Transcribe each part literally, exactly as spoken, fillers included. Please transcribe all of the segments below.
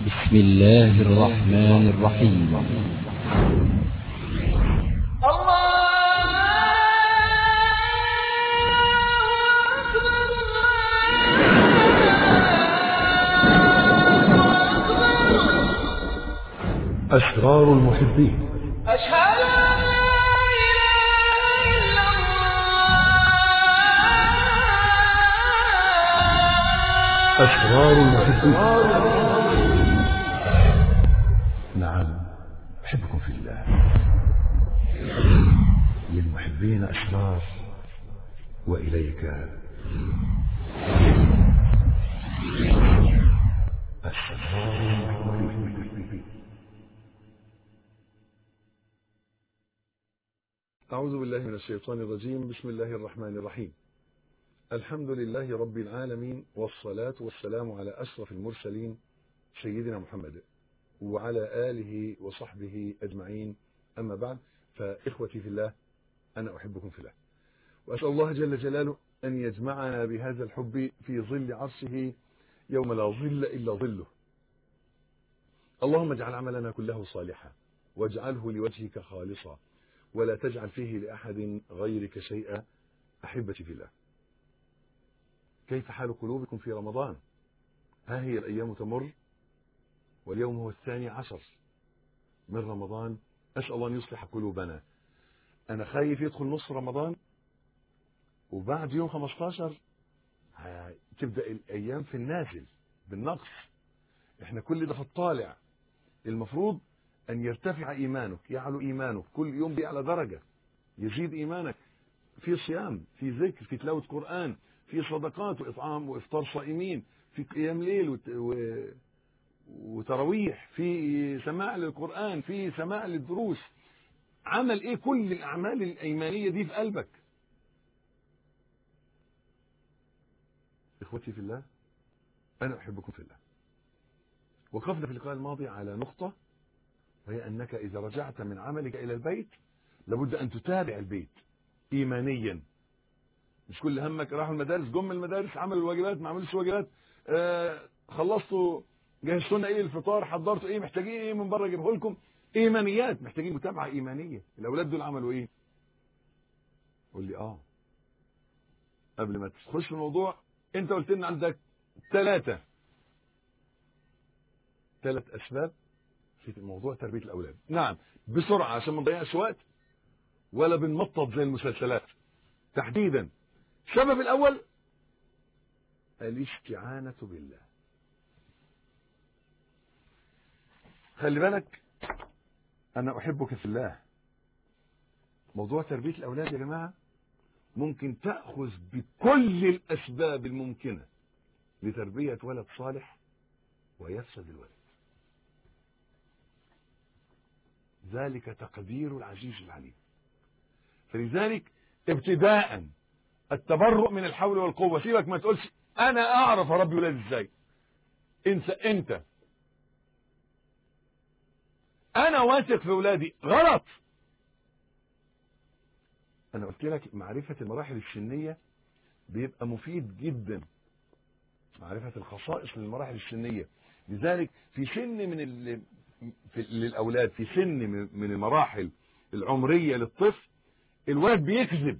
بسم الله الرحمن الرحيم. أسرار المحبين. أشهد أن لا إله إلا الله. أسرار المحبين. نعم، أحبكم في الله. للمحبين أسرار، وإليك أسرار المحبين. أعوذ بالله من الشيطان الرجيم. بسم الله الرحمن الرحيم. الحمد لله رب العالمين، والصلاة والسلام على أشرف المرسلين سيدنا محمد وعلى آله وصحبه أجمعين. أما بعد، فإخوتي في الله، أنا أحبكم في الله، وأسأل الله جل جلاله أن يجمعنا بهذا الحب في ظل عرشه يوم لا ظل إلا ظله. اللهم اجعل عملنا كله صالحا، واجعله لوجهك خالصا، ولا تجعل فيه لأحد غيرك شيئا. أحبتي في الله، كيف حال قلوبكم في رمضان؟ ها هي الأيام تمر، واليوم هو الثاني عشر من رمضان. أسأل الله أن يصلح قلوبنا. أنا خايف يدخل نص رمضان، وبعد يوم خمستاشر تبدأ الأيام في النازل بالنقص. إحنا كل ده في الطالع. المفروض أن يرتفع إيمانك، يعلو إيمانك، كل يوم بيعلى درجة، يزيد إيمانك في صيام، في ذكر، في تلاوة قرآن، في صدقات وإطعام وإفطار صائمين، في قيام ليل وت... و... وتراويح، في سماع للقرآن، في سماع للدروس. عمل إيه كل الأعمال الإيمانية دي في قلبك؟ إخوتي في الله، أنا أحبكم في الله. وقفنا في اللقاء الماضي على نقطة، وهي أنك إذا رجعت من عملك إلى البيت لابد أن تتابع البيت إيمانيا. مش كل همك راحوا المدارس، جم المدارس، عملوا الواجبات، ما عملوش واجبات، آه خلصتوا، جهزتوا لنا ايه الفطار، حضرتوا ايه، محتاجين ايه من بره اجيبه لكم. ايمانيات، محتاجين متابعه ايمانيه. الاولاد دول عملوا ايه؟ قول لي اه. قبل ما تخش في الموضوع، انت قلت لنا عندك ثلاثه ثلاث اسباب في موضوع تربيه الاولاد. نعم، بسرعه عشان ما نضيعش وقت ولا بنمطط زي المسلسلات. تحديدا السبب الاول الاستعانه بالله. خلي بالك، أنا أحبك في الله. موضوع تربية الأولاد يا جماعة ممكن تأخذ بكل الأسباب الممكنة لتربية ولد صالح ويفسد الولد. ذلك تقدير العزيز العليم. فلذلك ابتداء التبرؤ من الحول والقوة. سيبك ما تقولش أنا أعرف أربي ولادي إزاي. انسى أنت. أنا واثق في ولادي. غلط. أنا قلت لك معرفة المراحل السنية بيبقى مفيد جدا، معرفة الخصائص للمراحل السنية. لذلك في سن من ال... في... للأولاد، في سن من المراحل العمرية للطفل، الولد بيكذب.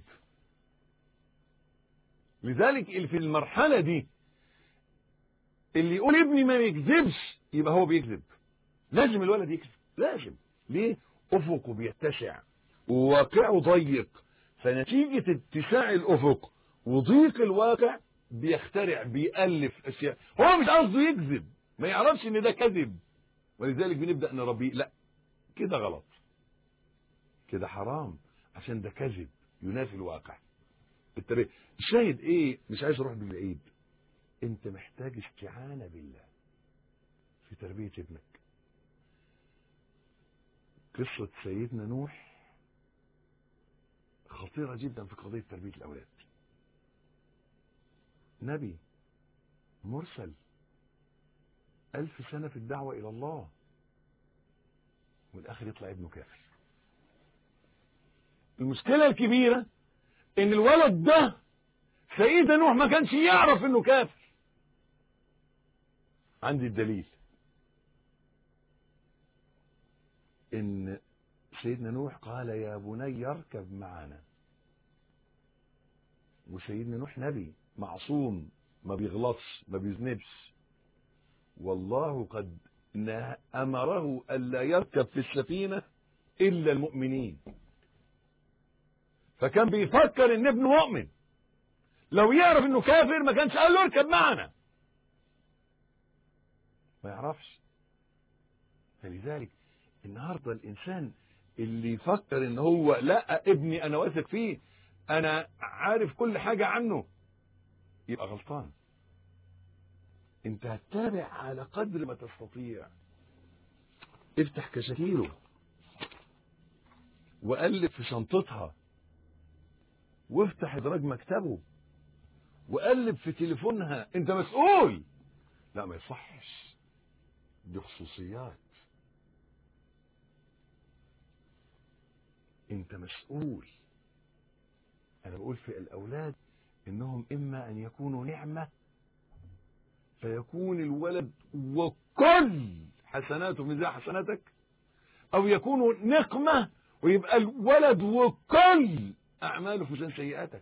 لذلك في المرحلة دي اللي يقول ابني ما يكذبش يبقى هو بيكذب. لازم الولد يكذب، لازم. ليه؟ أفقه بيتسع وواقعه ضيق، فنتيجة اتساع الأفق وضيق الواقع بيخترع، بيألف أشياء هو مش قصده يكذب، ما يعرفش إن ده كذب. ولذلك بنبدأ نربيه. لا، كده غلط، كده حرام، عشان ده كذب ينافي الواقع. التربية الشاهد إيه؟ مش عايز أروح بالعيد. أنت محتاج استعانة بالله في تربية ابنك. قصة سيدنا نوح خطيرة جدا في قضية تربية الأولاد. نبي مرسل، ألف سنة في الدعوة إلى الله، والآخر يطلع ابنه كافر. المشكلة الكبيرة إن الولد ده سيدنا نوح ما كانش يعرف إنه كافر. عندي الدليل. ان سيدنا نوح قال يا بني اركب معنا، وسيدنا نوح نبي معصوم ما بيغلطش ما بيذنبش، والله قد امره الا يركب في السفينه الا المؤمنين، فكان بيفكر ان ابنه مؤمن، لو يعرف انه كافر ما كانش قال له اركب معنا، ما يعرفش. فلذلك النهارده الانسان اللي يفكر ان هو لا ابني انا واثق فيه انا عارف كل حاجه عنه، يبقى غلطان. انت هتتابع على قدر ما تستطيع، افتح كشاكيله وقلب في شنطتها، وافتح ادراج مكتبه وقلب في تليفونها، انت مسؤول. لا ما يصحش، دي خصوصيات، انت مسؤول. انا بقول في الاولاد انهم اما ان يكونوا نعمة فيكون الولد وكل حسناته من حسناتك، او يكونوا نقمة ويبقى الولد وكل اعماله في ميزان سيئاتك.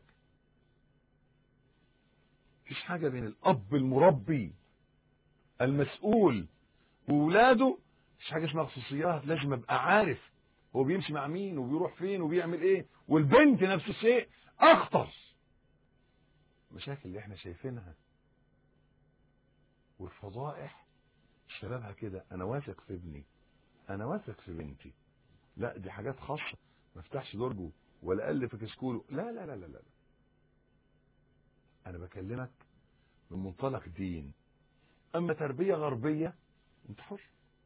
مفيش حاجة بين الاب المربي المسؤول وولاده، مفيش حاجة اسمها خصوصيات. لازم ابقى عارف هو بيمشي مع مين وبيروح فين وبيعمل ايه. والبنت نفس الشيء، اخطر مشاكل اللي احنا شايفينها والفضائح شبابها كده، انا واثق في ابني، انا واثق في بنتي. لا دي حاجات خاصة، ما افتحش درجه ولا الف في كشكوله، لا لا لا لا لا. انا بكلمك من منطلق دين. اما تربية غربية انت حر.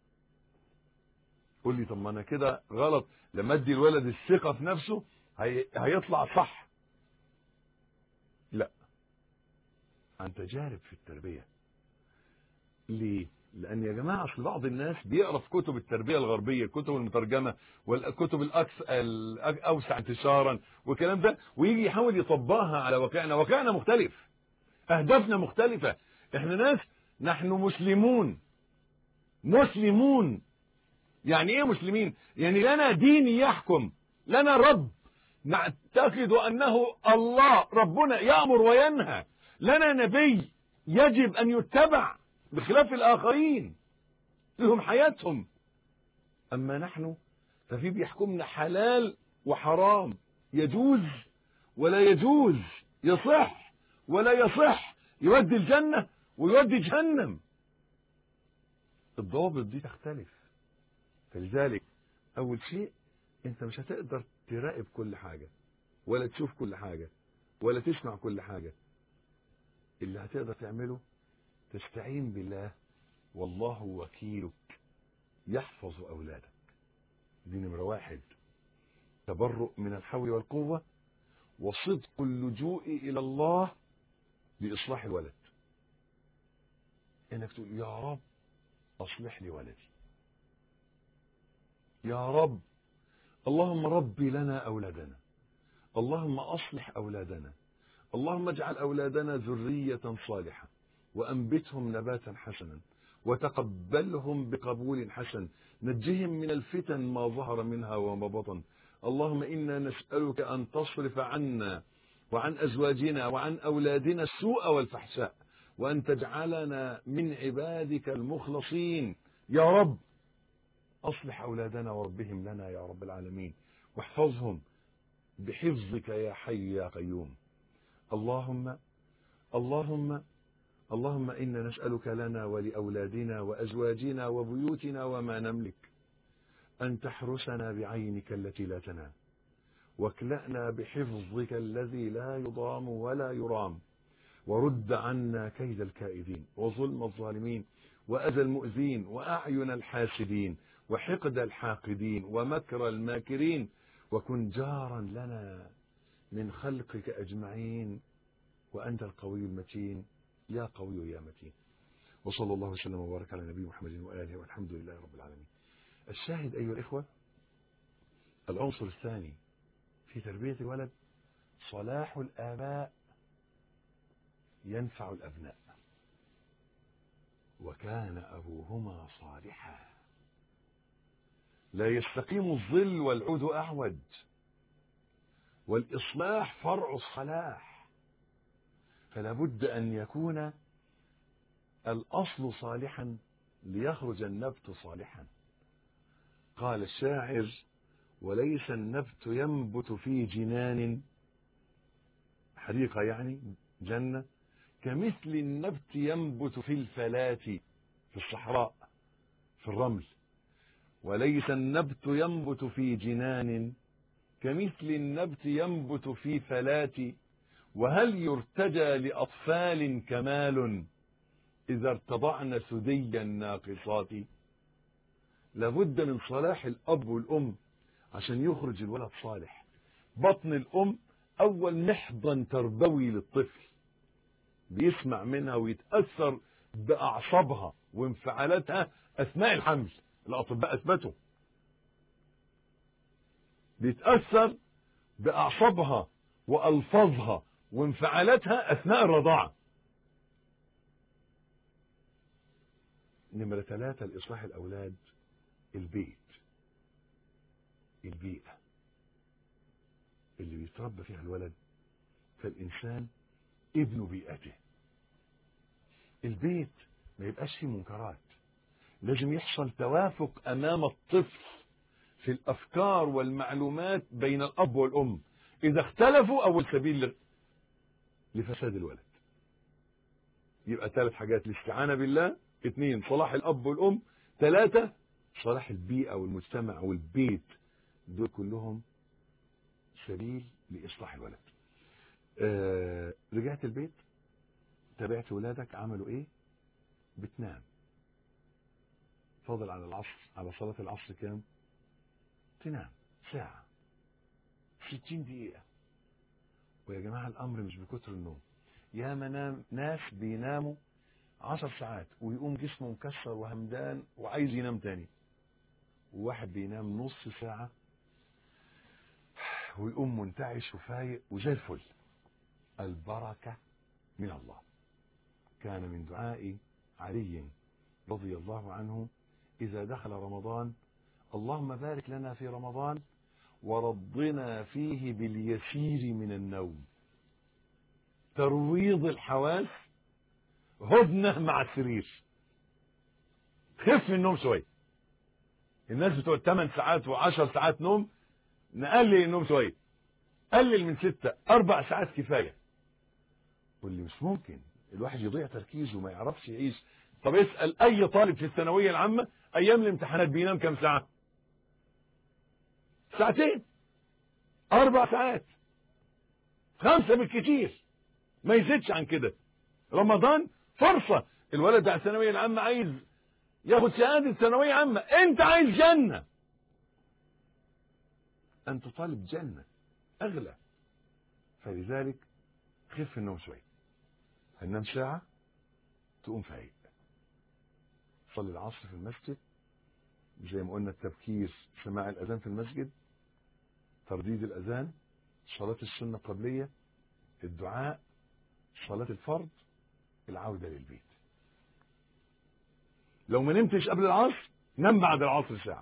قول لي طب ما انا كده غلط لما ادي الولد الثقة في نفسه هي... هيطلع صح. لا، عن تجارب في التربية. ليه؟ لان يا جماعة اصل بعض الناس بيقرا في كتب التربية الغربية، الكتب المترجمة والكتب الأكثر الاوسع انتشارا والكلام ده، ويجي يحاول يطبقها على واقعنا. واقعنا مختلف، اهدافنا مختلفة. احنا ناس نحن مسلمون. مسلمون يعني ايه مسلمين؟ يعني لنا دين يحكم، لنا رب نعتقد انه الله ربنا يأمر وينهى، لنا نبي يجب ان يتبع بخلاف الاخرين لهم حياتهم. اما نحن ففي بيحكمنا حلال وحرام، يجوز ولا يجوز، يصح ولا يصح، يودي الجنة ويودي جهنم. الضوابط دي تختلف. فلذلك اول شيء انت مش هتقدر تراقب كل حاجة ولا تشوف كل حاجة ولا تسمع كل حاجة. اللي هتقدر تعمله تستعين بالله، والله وكيلك يحفظ اولادك. دي نمرة واحد. تبرؤ من الحول والقوة وصدق اللجوء الى الله لاصلاح الولد. انك تقول يا رب اصلح لي ولدي، يا رب اللهم ربي لنا أولادنا، اللهم أصلح أولادنا، اللهم اجعل أولادنا ذرية صالحة وأنبتهم نباتا حسنا وتقبلهم بقبول حسن، نجهم من الفتن ما ظهر منها وما بطن. اللهم إنا نسألك أن تصرف عنا وعن أزواجنا وعن أولادنا السوء والفحشاء، وأن تجعلنا من عبادك المخلصين. يا رب أصلح أولادنا وربهم لنا يا رب العالمين، واحفظهم بحفظك يا حي يا قيوم. اللهم اللهم اللهم إنا نسألك لنا ولأولادنا وأزواجنا وبيوتنا وما نملك أن تحرسنا بعينك التي لا تنام، واكلأنا بحفظك الذي لا يضام ولا يرام، ورد عنا كيد الكائدين وظلم الظالمين وأذى المؤذين وأعين الحاسدين وحقد الحاقدين ومكر الماكرين، وكن جارا لنا من خلقك أجمعين، وأنت القوي المتين يا قوي يا متين. وصلى الله وسلم وبارك على نبي محمد وآله والحمد لله رب العالمين. الشاهد أيها الإخوة، العنصر الثاني في تربية الولد صلاح الآباء ينفع الأبناء. وكان أبوهما صالحا. لا يستقيم الظل والعود أعوج، والإصلاح فرع الصلاح. فلا بد أن يكون الأصل صالحا ليخرج النبت صالحا. قال الشاعر: وليس النبت ينبت في جنان، حديقة يعني جنة، كمثل النبت ينبت في الفلاة، في الصحراء، في الرمل. وليس النبت ينبت في جنان كمثل النبت ينبت في فلاة، وهل يرتجى لأطفال كمال إذا ارتضعن ثدي الناقصات؟ لابد من صلاح الأب والأم عشان يخرج الولد صالح. بطن الأم أول محضن تربوي للطفل، بيسمع منها ويتأثر بأعصابها وانفعالاتها أثناء الحمل. الأطباء أثبتوا بيتأثر بأعصابها وألفاظها وانفعالاتها أثناء الرضاعة. نمرة ثلاثة لإصلاح الأولاد البيت، البيئة اللي بيتربى فيها الولد. فالإنسان ابن بيئته. البيت ما يبقاش فيه منكرات، لازم يحصل توافق أمام الطفل في الأفكار والمعلومات بين الأب والأم. إذا اختلفوا أول سبيل لفساد الولد. يبقى ثلاث حاجات: الاستعانة بالله، اثنين صلاح الأب والأم، ثلاثة صلاح البيئة والمجتمع والبيت. دول كلهم سبيل لإصلاح الولد. آه رجعت البيت، تابعت ولادك عملوا ايه؟ بتنام. فاضل على العصر، على صلاة العصر كام؟ تنام ساعة، ستين دقيقة. ويا جماعة الأمر مش بكتر النوم. يا منام ناس بيناموا عشر ساعات ويقوم جسمه مكسر وهمدان وعايز ينام تاني، وواحد بينام نص ساعة ويقوم منتعش وفايق وزي الفل. البركة من الله. كان من دعاء علي رضي الله عنه إذا دخل رمضان: اللهم بارك لنا في رمضان ورضنا فيه باليسير من النوم. ترويض الحواس، هدنة مع السرير، خف النوم شوية. الناس بتوع ثمان ساعات وعشر ساعات نوم، نقلل النوم شوية، قلل من ستة، أربع ساعات كفاية. واللي مش ممكن الواحد يضيع تركيزه وما يعرفش يعيش. طب اسأل أي طالب في الثانوية العامة أيام الامتحانات بينام كم ساعة؟ ساعتين، أربع ساعات، خمسة بالكتير، ما يزيدش عن كده. رمضان فرصة. الولد بتاع الثانوية العامة عايز ياخد شهادة ثانوية عامة، أنت عايز جنة. أنت طالب جنة أغلى. فلذلك خف النوم شوية. هننام ساعة تقوم فايق. صلي العصر في المسجد زي ما قلنا، التبكير، سماع الأذان في المسجد، ترديد الأذان، صلاة السنة القبلية، الدعاء، صلاة الفرض، العودة للبيت. لو ما نمتش قبل العصر نم بعد العصر ساعة.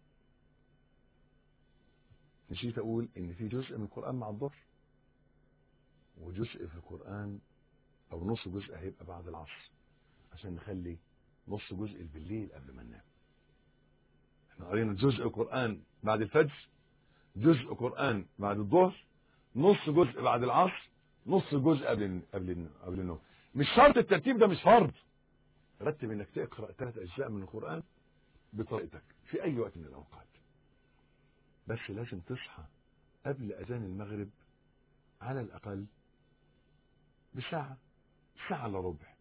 نسيت أقول إن في جزء من القرآن مع الظهر، وجزء في القرآن أو نص جزء هيبقى بعد العصر، عشان نخلي نص جزء بالليل قبل ما ننام. احنا قرينا جزء القرآن بعد الفجر، جزء قرآن بعد الظهر، نص جزء بعد العصر، نص جزء قبل قبل قبل النوم. مش شرط الترتيب ده، مش فرض. رتب انك تقرأ ثلاث اجزاء من القرآن بطريقتك في اي وقت من الاوقات، بس لازم تصحى قبل اذان المغرب على الاقل بساعة، ساعة الا ربع،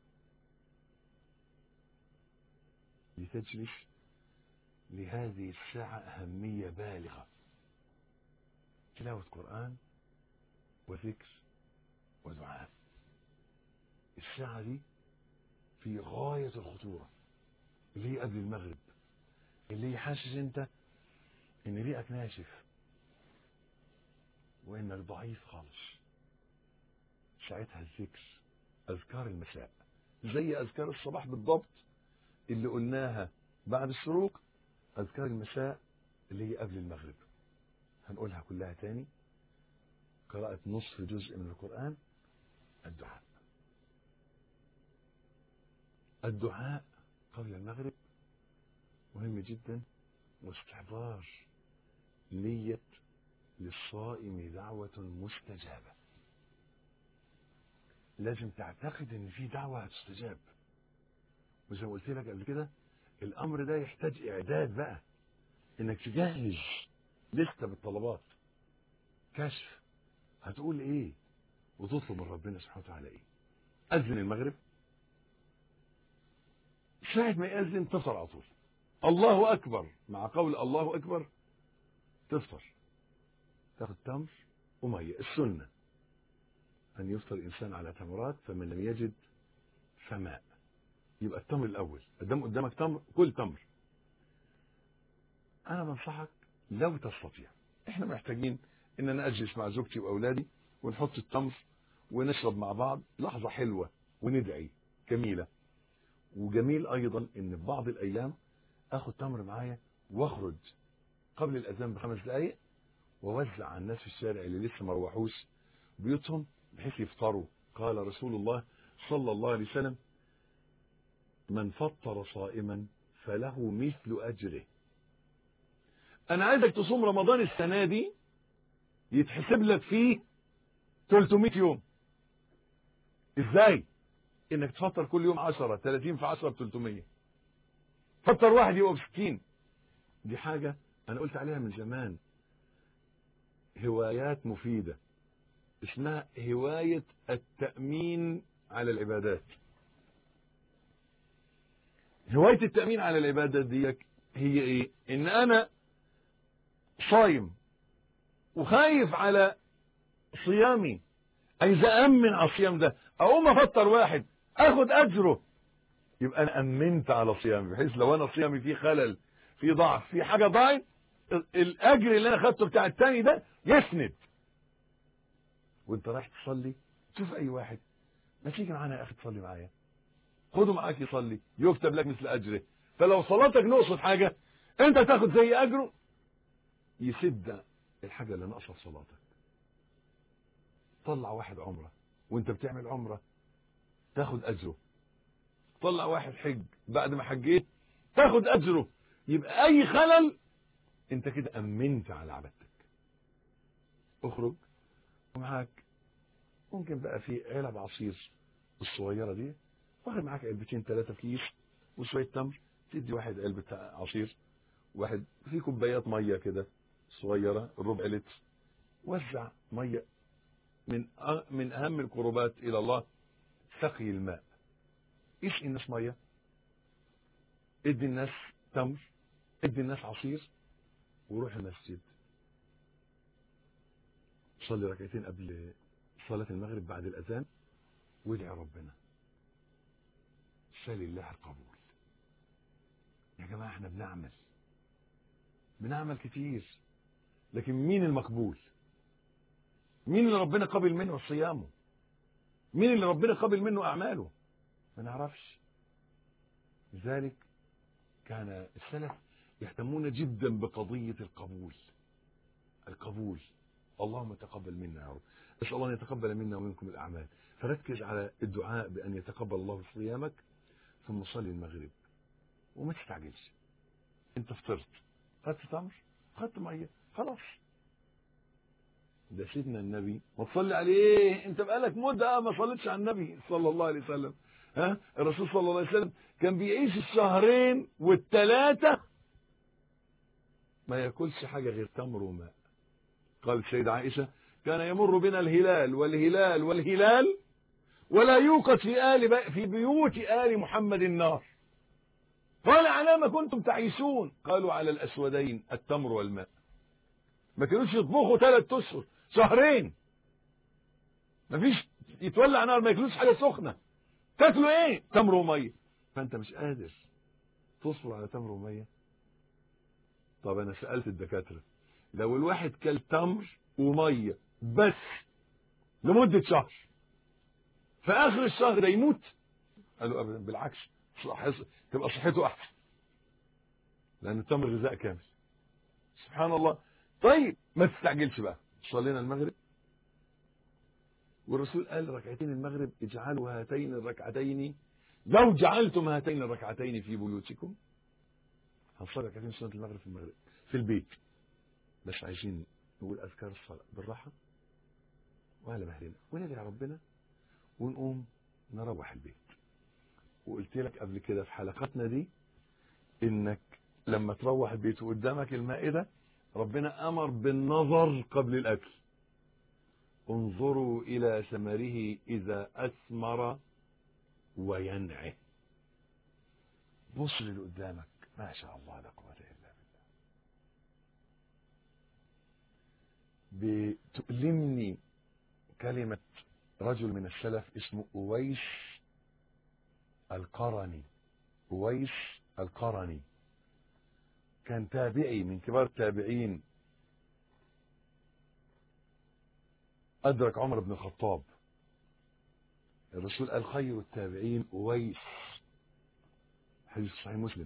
لتجلس لهذه الساعة أهمية بالغة. تلاوة قرآن وذكر ودعاء. الساعة دي في غاية الخطورة، اللي هي قبل المغرب، اللي هي حاسس انت ان ريقك ناشف وانك ضعيف خالص. ساعتها الذكر، اذكار المساء زي اذكار الصباح بالضبط اللي قلناها بعد الشروق، اذكار المساء اللي هي قبل المغرب، هنقولها كلها تاني. قراءة نصف جزء من القرآن، الدعاء. الدعاء قبل المغرب مهم جدا، واستحضار نية للصائم دعوة مستجابة. لازم تعتقد ان في دعوة هتستجاب، وزي ما قلت لك قبل كده الامر ده يحتاج اعداد بقى، انك تجهز لسته بالطلبات، كشف هتقول ايه وتطلب من ربنا سبحانه وتعالى ايه. اذن المغرب، ساعة ما يأذن تفطر على طول، الله اكبر، مع قول الله اكبر تفطر، تاخد تمر ومية. السنة ان يفطر الانسان على تمرات، فمن لم يجد فماء. يبقى التمر الاول، قدام قدامك تمر، كل تمر. انا بنصحك لو تستطيع، احنا محتاجين ان انا اجلس مع زوجتي واولادي ونحط التمر ونشرب مع بعض لحظة حلوة وندعي جميلة. وجميل ايضا ان في بعض الايام اخد تمر معايا واخرج قبل الاذان بخمس دقايق ووزع على الناس في الشارع اللي لسه ما روحوش بيوتهم بحيث يفطروا. قال رسول الله صلى الله عليه وسلم: من فطر صائما فله مثل اجره. انا عايزك تصوم رمضان السنة دي يتحسب لك فيه ثلاثمائة يوم. ازاي؟ انك تفطر كل يوم عشرة، ثلاثين في عشرة ب ثلاثمائة. فطر واحد يبقى ب ستين. دي حاجة انا قلت عليها من زمان، هوايات مفيدة، اسمها هواية التأمين على العبادات. هواية التأمين على العبادات دي هي ايه؟ ان انا صايم وخايف على صيامي، عايز أأمن على الصيام ده، اقوم افطر واحد اخد اجره، يبقى انا امنت على صيامي، بحيث لو انا صيامي فيه خلل، فيه ضعف، فيه حاجة ضايع، الاجر اللي انا خدته بتاع التاني ده يسند. وانت رايح تصلي شوف اي واحد، ما تيجي معانا يا اخي تصلي معايا، خده معاك يصلي، يكتب لك مثل اجره. فلو صلاتك نقصت حاجة انت تاخد زي اجره، يسد الحاجة اللي ناقصة في صلاتك. طلع واحد عمرة وانت بتعمل عمرة تاخد اجره، طلع واحد حج بعد ما حجيت تاخد اجره. يبقى اي خلل انت كده امنت على عبادتك. اخرج ومعاك ممكن بقى في علب عصير الصغيرة دي، واخد معاك علبتين ثلاثة في كيس وشوية تمر، تدي واحد علبة عصير، واحد في كوبايات مية كده صغيرة ربع لتر. وزع مية. من من اهم القربات الى الله سقي الماء. اسقي الناس مية، ادي الناس تمر، ادي الناس عصير، وروح المسجد صلي ركعتين قبل صلاة المغرب بعد الاذان وادعي ربنا، سال الله القبول. يا جماعة احنا بنعمل بنعمل كتير، لكن مين المقبول؟ مين اللي ربنا قبل منه صيامه؟ مين اللي ربنا قبل منه اعماله؟ ما نعرفش. لذلك كان السلف يهتمون جدا بقضية القبول. القبول، اللهم تقبل منا يا رب، اسال الله ان يتقبل منا ومنكم الاعمال. فركز على الدعاء بان يتقبل الله صيامك، ثم صلي المغرب وما تستعجلش. انت فطرت، خدت تمر، خدت ميه، خلاص. ده سيدنا النبي ما تصلي عليه، انت بقالك مده ما صليتش على النبي صلى الله عليه وسلم. ها الرسول صلى الله عليه وسلم كان بيعيش الشهرين والثلاثه ما ياكلش حاجه غير تمر وماء. قالت السيدة عائشة: كان يمر بنا الهلال والهلال والهلال ولا يوقد في آل في بيوت آل محمد النار. قال: على ما كنتم تعيشون؟ قالوا: على الأسودين التمر والماء. ما كانوش يطبخوا ثلاث أشهر، شهرين ما فيش يتولع نار، ما ياكلوش حاجة سخنة. تاكلوا ايه؟ تمر ومية. فانت مش قادر تصبر على تمر ومية. طب انا سألت الدكاترة، لو الواحد كل تمر ومية بس لمدة شهر، في اخر الشهر ده يموت؟ قالوا ابدا، بالعكس تبقى صحته احسن، لان التمر غذاء كامل. سبحان الله. طيب ما تستعجلش بقى، صلينا المغرب والرسول قال ركعتين المغرب اجعلوا هاتين الركعتين لو جعلتم هاتين الركعتين في بيوتكم. هنصلي ركعتين سنة المغرب في المغرب في البيت، بس عايزين نقول أذكار الصلاة بالراحة وعلى مهلنا وندعي ربنا ونقوم نروح البيت. وقلت لك قبل كده في حلقاتنا دي انك لما تروح البيت وقدامك المائدة ربنا امر بالنظر قبل الاكل. انظروا الى ثمره اذا اثمر وينعه. بص للي قدامك، ما شاء الله لا قوة الا بالله. بتؤلمني كلمة رجل من السلف اسمه أويس القرني. أويس القرني كان تابعي من كبار التابعين، أدرك عمر بن الخطاب. الرسول قال خير التابعين أويس، حديث صحيح مسلم.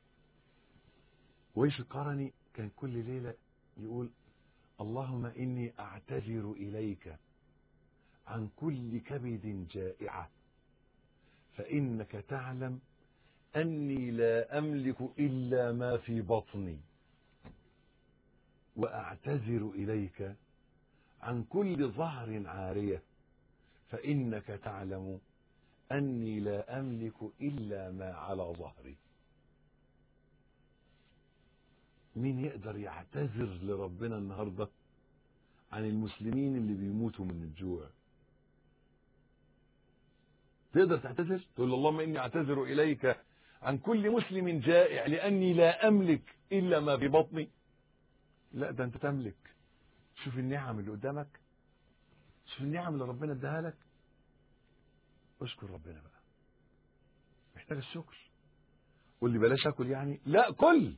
أويس القرني كان كل ليلة يقول اللهم إني أعتذر إليك عن كل كبد جائعة فإنك تعلم أني لا أملك إلا ما في بطني، وأعتذر إليك عن كل ظهر عارية فإنك تعلم أني لا أملك إلا ما على ظهري. مين يقدر يعتذر لربنا النهاردة عن المسلمين اللي بيموتوا من الجوع؟ تقدر تعتذر؟ تقول اللهم إني أعتذر إليك عن كل مسلم جائع لأني لا أملك إلا ما في بطني. لا، ده أنت تملك. شوف النعم اللي قدامك، شوف النعم اللي ربنا اداها لك، اشكر ربنا بقى. محتاج الشكر. قول لي بلاش اكل يعني، لا كل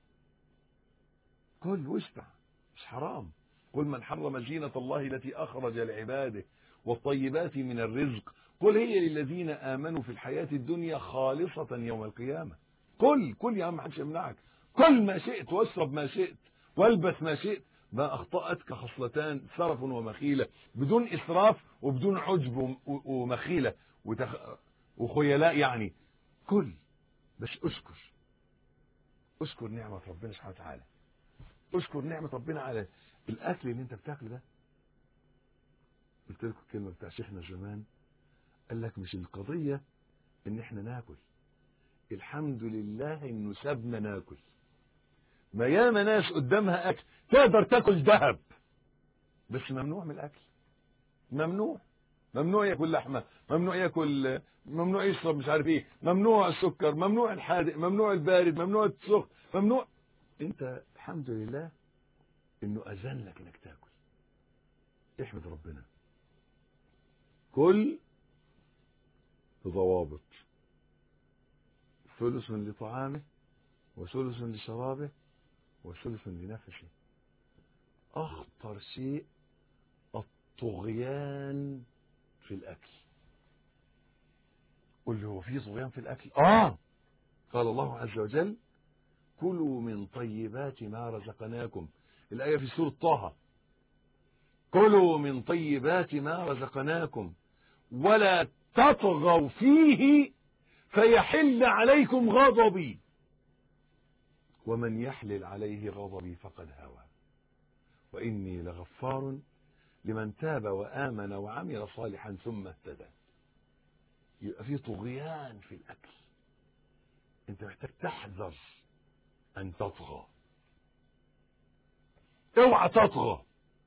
كل واشبع، مش حرام. قل من حرم زينة الله التي أخرج لعباده والطيبات من الرزق قل هي للذين آمنوا في الحياة الدنيا خالصة يوم القيامة. كل كل يا عم، محدش يمنعك. كل ما شئت واشرب ما شئت والبس ما شئت، ما أخطأتك خصلتان سرف ومخيلة، بدون إسراف وبدون عجب ومخيلة وتخ... وخيلاء يعني. كل بس اشكر، اشكر نعمة ربنا سبحانه وتعالى. اشكر نعمة ربنا على الأكل اللي انت بتاكله ده. قلت لكم الكلمة بتاع شيخنا زمان، قال لك مش القضية ان احنا ناكل، الحمد لله انه سابنا ناكل. ما ياما ناس قدامها اكل تقدر تاكل ذهب، بس ممنوع من الاكل. ممنوع ممنوع ياكل لحمه، ممنوع ياكل، ممنوع يشرب مش عارف ايه، ممنوع السكر، ممنوع الحادق، ممنوع البارد، ممنوع السخن، ممنوع. انت الحمد لله انه اذن لك انك تاكل. احمد ربنا. كل بضوابط، ثلث لطعامه وثلث لشرابه وثلث لنفسه. اخطر شيء الطغيان في الاكل. قل له هو في طغيان في الاكل؟ اه قال الله عز وجل كلوا من طيبات ما رزقناكم. الايه في سوره طه، كلوا من طيبات ما رزقناكم ولا تطغوا فيه فيحل عليكم غضبي ومن يحلل عليه غضبي فقد هوى وإني لغفار لمن تاب وآمن وعمل صالحا ثم اهتدى. يبقى في طغيان في الأكل، أنت محتاج تحذر أن تطغى. اوعى تطغى.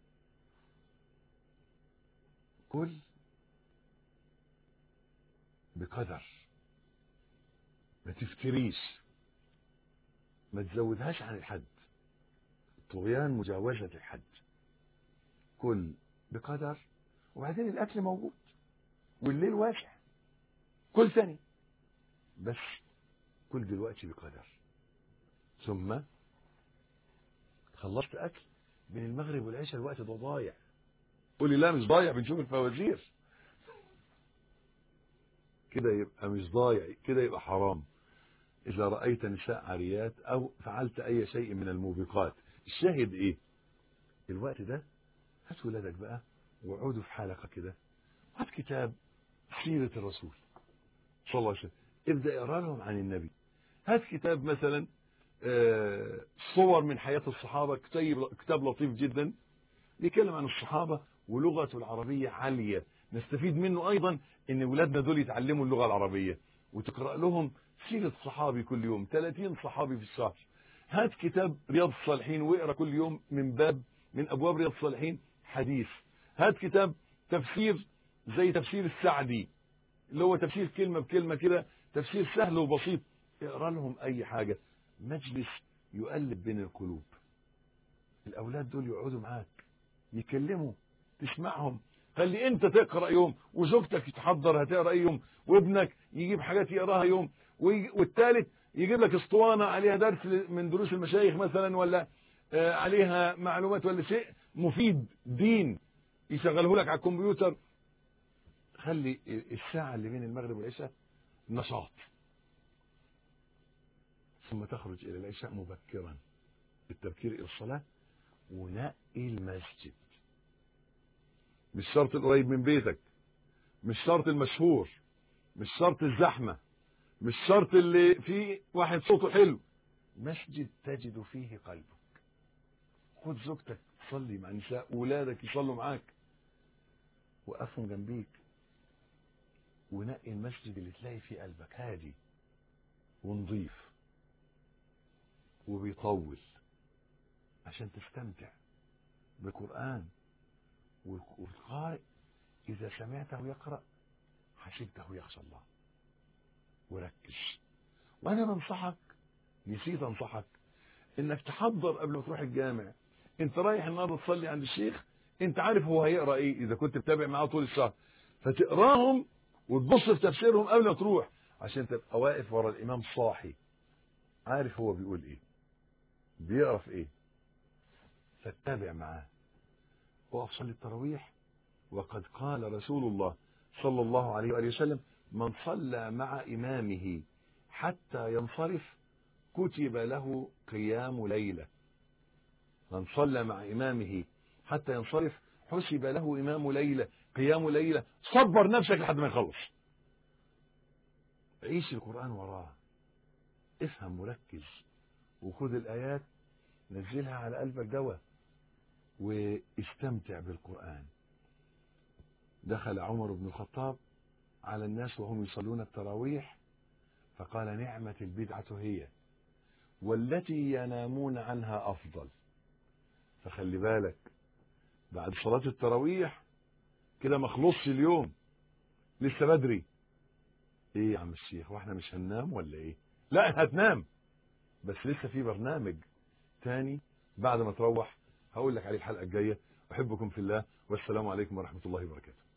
كل بقدر، ما تفتريش، ما تزودهاش عن الحد. الطغيان مجاوزة الحد. كل بقدر، وبعدين الأكل موجود والليل واسع، كل ثاني، بس كل دلوقتي بقدر. ثم خلصت أكل بين المغرب والعشاء، الوقت ده ضايع. قول لي لا مش ضايع، بنشوف الفوازير. كده يبقى مش ضايع، كده يبقى حرام. إذا رأيت نساء عاريات أو فعلت أي شيء من الموبقات الشاهد ايه؟ الوقت ده هات ولادك بقى وقعدوا في حلقة كده، هات كتاب سيرة الرسول صلى الله عليه وسلم، ابدأ اقرا لهم عن النبي. هات كتاب مثلا آه صور من حياة الصحابة، كتاب كتاب لطيف جدا بيتكلم عن الصحابة ولغته العربية عالية، نستفيد منه ايضا ان ولادنا دول يتعلموا اللغة العربية، وتقرأ لهم سيرة صحابي كل يوم، ثلاثين صحابي في الشهر. هات كتاب رياض الصالحين واقرا كل يوم من باب من ابواب رياض الصالحين حديث. هات كتاب تفسير زي تفسير السعدي اللي هو تفسير كلمة بكلمة كده، تفسير سهل وبسيط، اقرا لهم اي حاجة. مجلس يقلب بين القلوب. الاولاد دول يقعدوا معاك يكلموا، تسمعهم. خلي انت تقرا يوم، وزوجتك تحضر هتقرا يوم، وابنك يجيب حاجات يقراها يوم، والثالث يجيب لك اسطوانه عليها درس من دروس المشايخ مثلا، ولا عليها معلومات ولا شيء مفيد دين يشغله لك على الكمبيوتر. خلي الساعه اللي بين المغرب والعشاء نشاط، ثم تخرج الى العشاء مبكرا بالتبكير الى الصلاه، ونقي المسجد. مش شرط القريب من بيتك، مش شرط المشهور، مش شرط الزحمة، مش شرط اللي فيه واحد صوته حلو، مسجد تجد فيه قلبك. خد زوجتك تصلي مع نساء، ولادك يصلوا معاك، وقفهم جنبيك، ونقي المسجد اللي تلاقي فيه قلبك هادي ونظيف وبيطول عشان تستمتع بالقرآن. والقارئ إذا سمعته يقرأ حسبته يخشى الله. وركز. وأنا بنصحك، نسيت أنصحك، إنك تحضر قبل ما تروح الجامع. أنت رايح النهارده تصلي عند الشيخ، أنت عارف هو هيقرأ إيه إذا كنت بتابع معاه طول الشهر، فتقراهم وتبص في تفسيرهم قبل ما تروح، عشان تبقى واقف ورا الإمام صاحي عارف هو بيقول إيه، بيقرأ في إيه، فتتابع معاه. وقف صلي التراويح، وقد قال رسول الله صلى الله عليه وآله وسلم: من صلى مع إمامه حتى ينصرف كتب له قيام ليلة. من صلى مع إمامه حتى ينصرف حسب له إمام ليلة، قيام ليلة. صبر نفسك لحد ما يخلص، عيش القرآن وراه، افهم وركز، وخذ الآيات نزلها على قلبك دواء، واستمتع بالقرآن. دخل عمر بن الخطاب على الناس وهم يصلون التراويح فقال: نعمة البدعة هي، والتي ينامون عنها أفضل. فخلي بالك بعد صلاة التراويح كده ما خلصش اليوم، لسه بدري. ايه يا عم الشيخ، واحنا مش هننام ولا ايه؟ لا هتنام، بس لسه في برنامج تاني بعد ما تروح هقول لك عليه الحلقة الجاية. أحبكم في الله، والسلام عليكم ورحمة الله وبركاته.